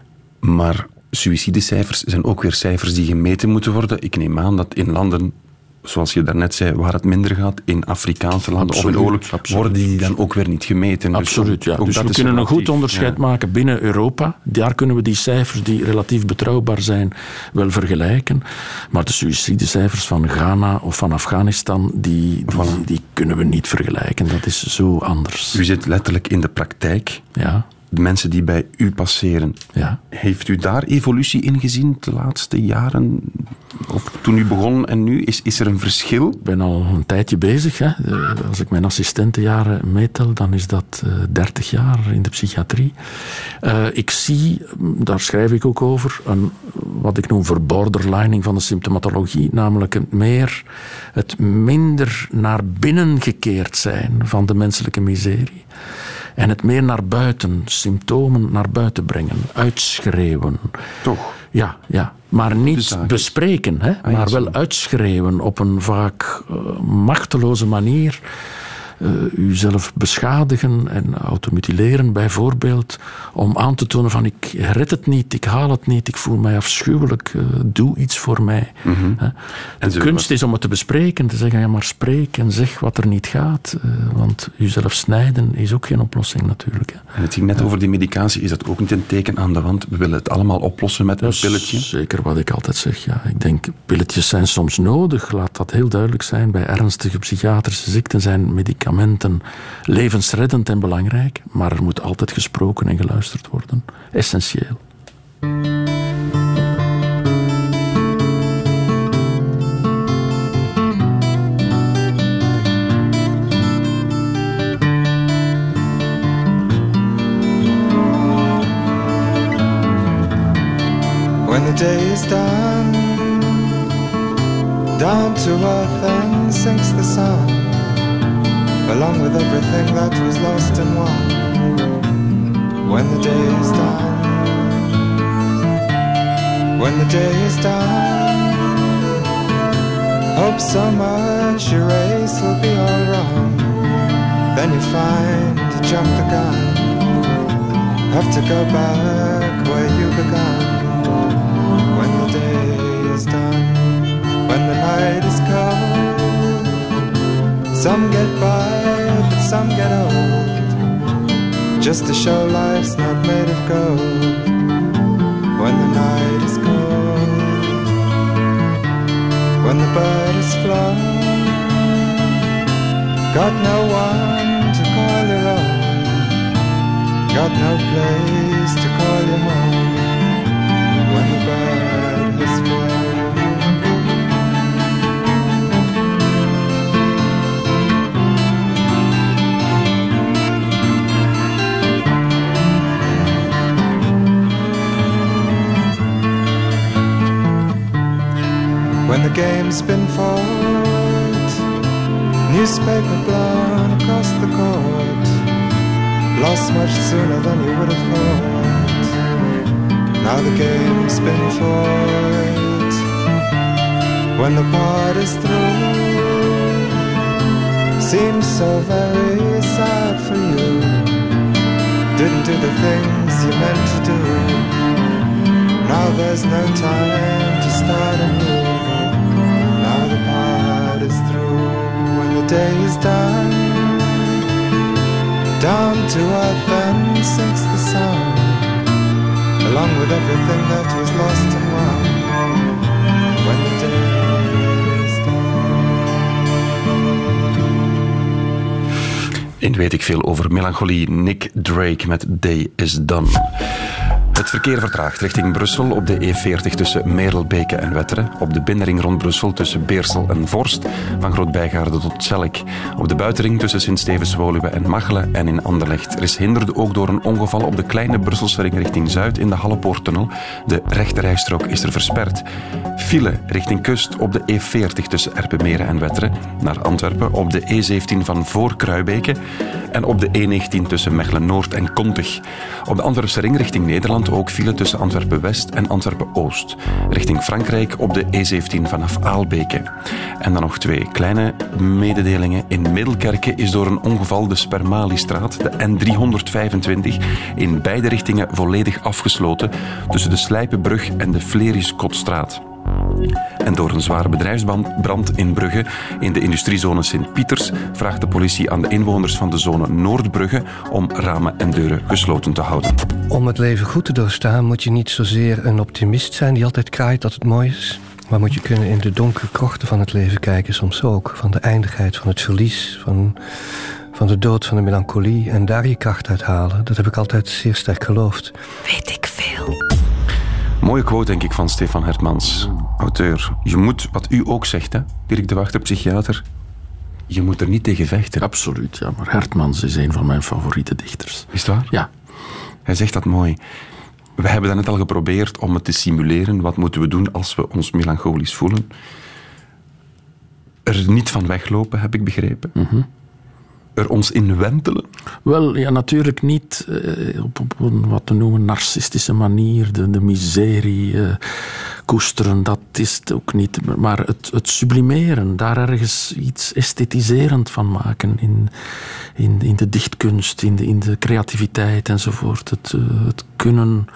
Maar suïcidecijfers zijn ook weer cijfers die gemeten moeten worden. Ik neem aan dat in landen, zoals je daarnet zei, waar het minder gaat, in Afrikaanse landen absoluut, of in oorlog, absoluut. worden die dan ook weer niet gemeten. Absoluut, dus ja. Dus we kunnen relatief, een goed onderscheid ja. maken binnen Europa. Daar kunnen we die cijfers die relatief betrouwbaar zijn wel vergelijken. Maar de suïcidecijfers van Ghana of van Afghanistan, die, die, die kunnen we niet vergelijken. Dat is zo anders. U zit letterlijk in de praktijk. Ja. de mensen die bij u passeren. Ja. Heeft u daar evolutie in gezien de laatste jaren? Of toen u begon en nu? Is, is er een verschil? Ik ben al een tijdje bezig. Hè. Als ik mijn assistentenjaren meetel, dan is dat uh, dertig jaar in de psychiatrie. Uh, ik zie, daar schrijf ik ook over, een, wat ik noem verborderlining van de symptomatologie, namelijk het meer, het minder naar binnen gekeerd zijn van de menselijke miserie. En het meer naar buiten, symptomen naar buiten brengen, uitschreeuwen. Toch? Ja, ja. Maar niet bespreken, hè? Ah, ja, maar wel uitschreeuwen op een vaak uh, machteloze manier. Uh, uzelf beschadigen en automutileren bijvoorbeeld, om aan te tonen van ik red het niet, ik haal het niet, ik voel mij afschuwelijk, uh, doe iets voor mij. Mm-hmm. Uh, de zo, kunst wat... is om het te bespreken, te zeggen ja maar spreek en zeg wat er niet gaat, uh, want uzelf snijden is ook geen oplossing natuurlijk. Hè. En het ging net uh, over die medicatie, is dat ook niet een teken aan de wand? We willen het allemaal oplossen met een pilletje? Zeker wat ik altijd zeg, ja. Ik denk, pilletjes zijn soms nodig, laat dat heel duidelijk zijn. Bij ernstige psychiatrische ziekten zijn medicamenten levensreddend en belangrijk, maar er moet altijd gesproken en geluisterd worden. Essentieel. When the day is done, down to earth and sinks the sun, along with everything that was lost and won. When the day is done, when the day is done, hope so much your race will be all run. Then you find you jumped the gun, have to go back where you began. When the day is done, when the night is cold, some get by, but some get old, just to show life's not made of gold. When the night is cold, when the bird is flown, got no one to call your own, got no place to call your home. When the bird has flown. When the game's been fought, newspaper blown across the court, lost much sooner than you would have thought. Now the game's been fought, when the part is through, seems so very sad for you. Didn't do the things you meant to do. Now there's no time to start anew. Now the part is through. When the day is done, down to earth and sinks the sun, along with everything that was lost and won. When the day is done. In Weet ik Veel over melancholie, Nick Drake met Day is Done. Het verkeer vertraagt richting Brussel op de E veertig tussen Merelbeke en Wetteren. Op de binnenring rond Brussel tussen Beersel en Vorst. Van Groot-Bijgaarde tot Zellik. Op de buitenring tussen Sint-Stevens-Woluwe en Machelen en in Anderlecht. Er is hinderde ook door een ongeval op de kleine Brusselse ring richting Zuid in de Hallepoorttunnel. De rechterrijstrook is er versperd. File richting kust op de E veertig tussen Erpenmeren en Wetteren. Naar Antwerpen op de E zeventien van voor Kruibeke. En op de E negentien tussen Mechelen-Noord en Kontig. Op de Antwerpse ring richting Nederland ook file tussen Antwerpen-West en Antwerpen-Oost. Richting Frankrijk op de E zeventien vanaf Aalbeke. En dan nog twee kleine mededelingen. In Middelkerke is door een ongeval de Spermalistraat, de N driehonderdvijfentwintig, in beide richtingen volledig afgesloten tussen de Slijpenbrug en de Fleriskotstraat. En door een zware bedrijfsbrand in Brugge, in de industriezone Sint-Pieters, vraagt de politie aan de inwoners van de zone Noordbrugge om ramen en deuren gesloten te houden. Om het leven goed te doorstaan moet je niet zozeer een optimist zijn die altijd kraait dat het mooi is, maar moet je kunnen in de donkere krochten van het leven kijken, soms ook. Van de eindigheid, van het verlies, van, van de dood van de melancholie en daar je kracht uit halen. Dat heb ik altijd zeer sterk geloofd. Weet ik veel. Mooie quote, denk ik, van Stefan Hertmans, auteur. Je moet, wat u ook zegt, hè, Dirk de Wachter, psychiater, je moet er niet tegen vechten. Absoluut, ja. Maar Hertmans is een van mijn favoriete dichters. Is het waar? Ja. Hij zegt dat mooi. We hebben dat net al geprobeerd om het te simuleren. Wat moeten we doen als we ons melancholisch voelen? Er niet van weglopen, heb ik begrepen. Mm-hmm. Er ons in wentelen. Wel, ja, natuurlijk niet eh, op, op een wat te noemen narcistische manier. De, de miserie eh, koesteren, dat is het ook niet. Maar het, het sublimeren, daar ergens iets esthetiserend van maken. In, in, in de dichtkunst, in de, in de creativiteit enzovoort. Het, uh, het kunnen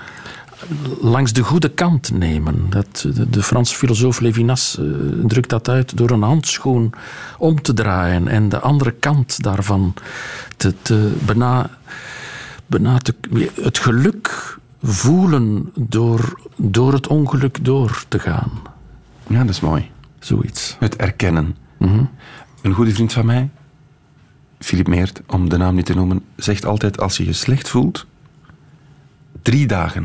langs de goede kant nemen. Dat, de, de Franse filosoof Lévinas uh, drukt dat uit door een handschoen om te draaien en de andere kant daarvan te, te, bijna, bijna te, het geluk voelen door, door het ongeluk door te gaan. Ja, dat is mooi. Zoiets. Het erkennen. Mm-hmm. Een goede vriend van mij, Philip Meert, om de naam niet te noemen, zegt altijd, als je je slecht voelt, drie dagen.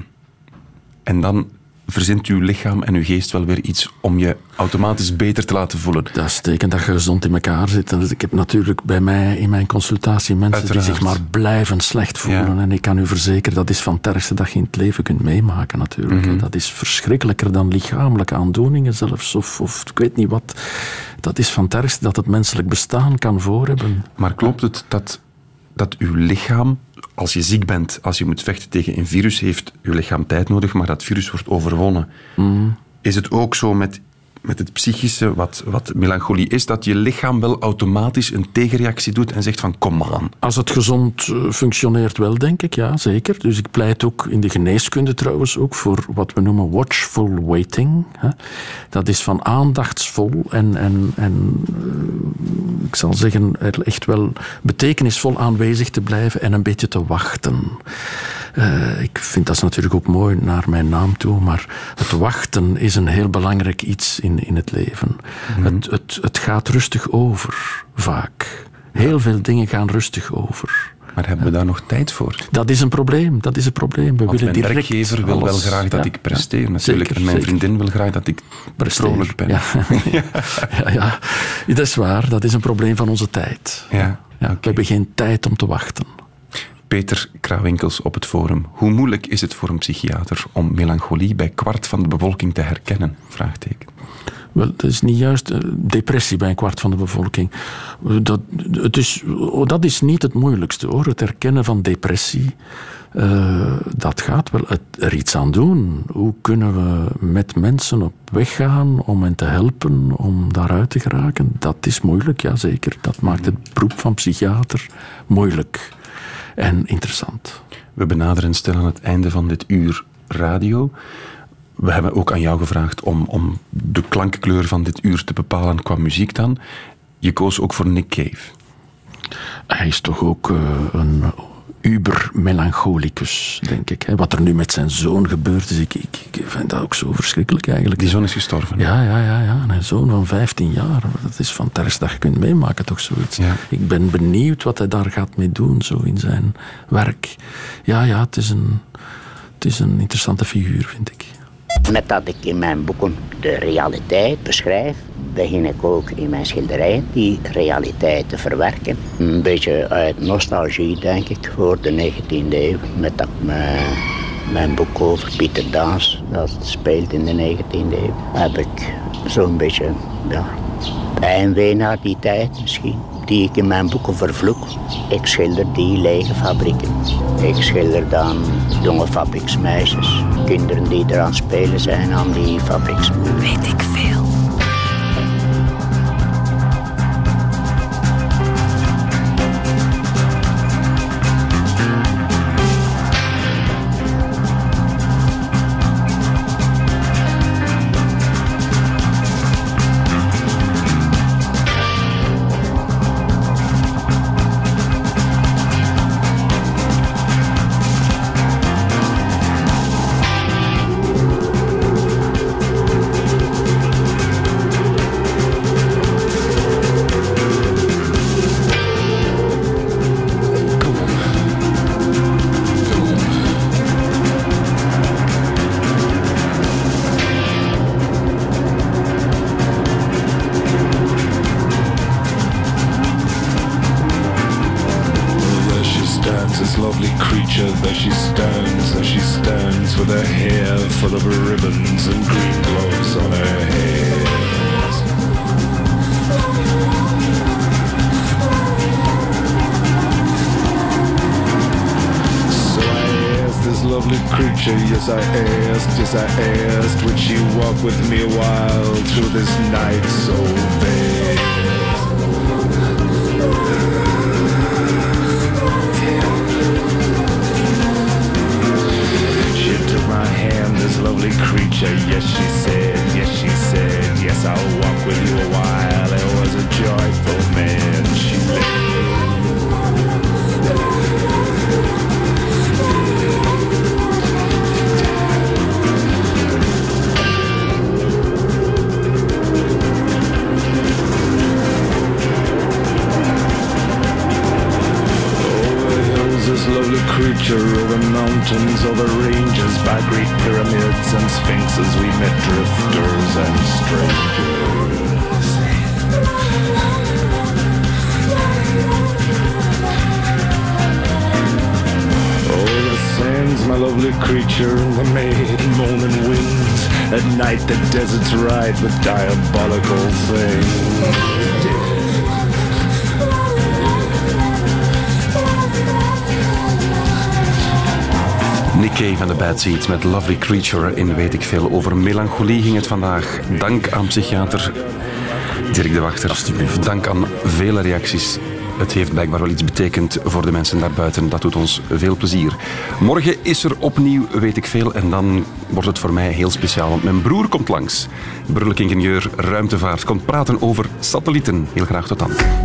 En dan verzint uw lichaam en uw geest wel weer iets om je automatisch beter te laten voelen. Dat is teken dat je gezond in elkaar zit. En ik heb natuurlijk bij mij in mijn consultatie mensen Uiteraard. die zich maar blijven slecht voelen. Ja. En ik kan u verzekeren, dat is van het ergste dat je in het leven kunt meemaken natuurlijk. Mm-hmm. Dat is verschrikkelijker dan lichamelijke aandoeningen zelfs. Of, of ik weet niet wat. Dat is van het ergste dat het menselijk bestaan kan voorhebben. Maar klopt het dat, dat uw lichaam, als je ziek bent, als je moet vechten tegen een virus, heeft uw lichaam tijd nodig, maar dat virus wordt overwonnen? Mm. Is het ook zo met, met het psychische, wat, wat melancholie is, dat je lichaam wel automatisch een tegenreactie doet en zegt van kom aan? Als het gezond uh, functioneert wel, denk ik, ja, zeker. Dus ik pleit ook in de geneeskunde trouwens ook voor wat we noemen watchful waiting. Hè. Dat is van aandachtsvol en, en, en uh, ik zal zeggen, echt wel betekenisvol aanwezig te blijven en een beetje te wachten. Uh, ik vind dat natuurlijk ook mooi naar mijn naam toe, maar het wachten is een heel belangrijk iets in, in het leven. Mm-hmm. Het, het, het gaat rustig over, vaak. Heel veel dingen gaan rustig over. Maar hebben we daar nog tijd voor? Dat is een probleem, dat is een probleem. We Want willen mijn direct werkgever wil alles. wel graag dat ja, ik presteer, ja, natuurlijk. Zeker, en mijn zeker. vriendin wil graag dat ik vrolijk ben. Ja. ja. ja, ja, dat is waar. Dat is een probleem van onze tijd. Ja, ja, okay. We hebben geen tijd om te wachten. Peter Krawinkels op het forum. Hoe moeilijk is het voor een psychiater om melancholie bij kwart van de bevolking te herkennen? Vraagteken. Wel, dat is niet juist uh, depressie bij een kwart van de bevolking. Dat, het is, dat is niet het moeilijkste, hoor. Het herkennen van depressie, uh, dat gaat wel er iets aan doen. Hoe kunnen we met mensen op weg gaan om hen te helpen, om daaruit te geraken? Dat is moeilijk, ja zeker. Dat maakt het beroep van psychiater moeilijk en interessant. We benaderen stil aan het einde van dit uur radio. We hebben ook aan jou gevraagd om, om de klankkleur van dit uur te bepalen qua muziek dan. Je koos ook voor Nick Cave. Hij is toch ook uh, een uber-melancholicus, denk ik. Hè. Wat er nu met zijn zoon gebeurt, is, ik, ik, ik vind dat ook zo verschrikkelijk eigenlijk. Die zoon is gestorven? Ja, ja, ja, ja. Een zoon van vijftien jaar. Dat is van het ergste dat je kunt meemaken, toch zoiets. Ja. Ik ben benieuwd wat hij daar gaat mee doen, zo in zijn werk. Ja, ja, het is een, het is een interessante figuur, vind ik. Met dat ik in mijn boeken de realiteit beschrijf, begin ik ook in mijn schilderijen die realiteit te verwerken. Een beetje uit nostalgie, denk ik, voor de negentiende eeuw. Met dat mijn, mijn boek over Pieter Daas, dat speelt in de negentiende eeuw, heb ik zo'n beetje ja, heimwee naar die tijd misschien, die ik in mijn boeken vervloek. Ik schilder die lege fabrieken. Ik schilder dan jonge fabrieksmeisjes, kinderen die eraan spelen zijn aan die fabrieksmeisjes. Weet ik veel. this lovely creature, there she stands, there she stands, with her hair full of ribbons and green gloves on her head. So I asked this lovely creature, yes I asked, yes I asked, would she walk with me a while through this night so vague? My hand, this lovely creature, yes she said, yes she said, yes I'll walk with you a while. It was a joyful man she this lovely creature over mountains, over ranges, by great pyramids and sphinxes, we met drifters and strangers. Oh, the sands, my lovely creature, the maid moaning winds, at night the deserts ride with diabolical things. Nick Cave van de Bad Seeds met Lovely Creature in Weet ik Veel. Over melancholie ging het vandaag. Dank aan psychiater Dirk de Wachter. Alsjeblieft. Dank aan vele reacties. Het heeft blijkbaar wel iets betekend voor de mensen daarbuiten. Dat doet ons veel plezier. Morgen is er opnieuw Weet ik Veel. En dan wordt het voor mij heel speciaal. Want mijn broer komt langs. Burgerlijk ingenieur ruimtevaart. Komt praten over satellieten. Heel graag tot dan.